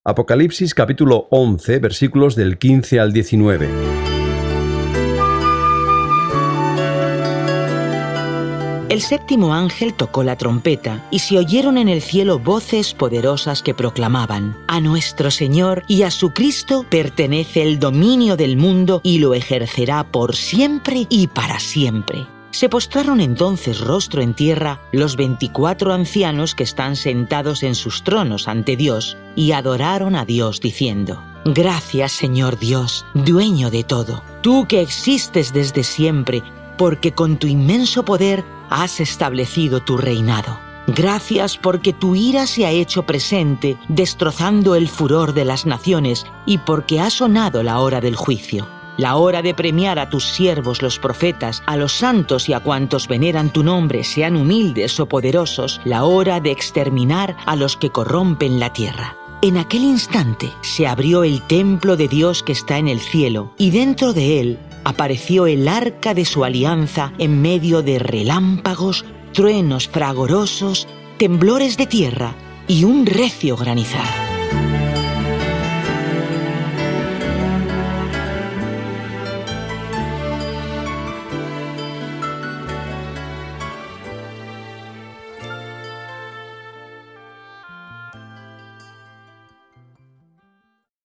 Apocalipsis capítulo 11, versículos del 15 al 19. El séptimo ángel tocó la trompeta, y se oyeron en el cielo voces poderosas que proclamaban: A nuestro Señor y a su Cristo pertenece el dominio del mundo y lo ejercerá por siempre y para siempre. Se postraron entonces rostro en tierra los 24 ancianos que están sentados en sus tronos ante Dios, y adoraron a Dios diciendo: Gracias, Señor Dios, dueño de todo, tú que existes desde siempre, porque con tu inmenso poder has establecido tu reinado. Gracias porque tu ira se ha hecho presente, destrozando el furor de las naciones, y porque ha sonado la hora del juicio. La hora de premiar a tus siervos los profetas, a los santos y a cuantos veneran tu nombre, sean humildes o poderosos, la hora de exterminar a los que corrompen la tierra. En aquel instante se abrió el templo de Dios que está en el cielo, y dentro de él apareció el arca de su alianza en medio de relámpagos, truenos fragorosos, temblores de tierra y un recio granizar.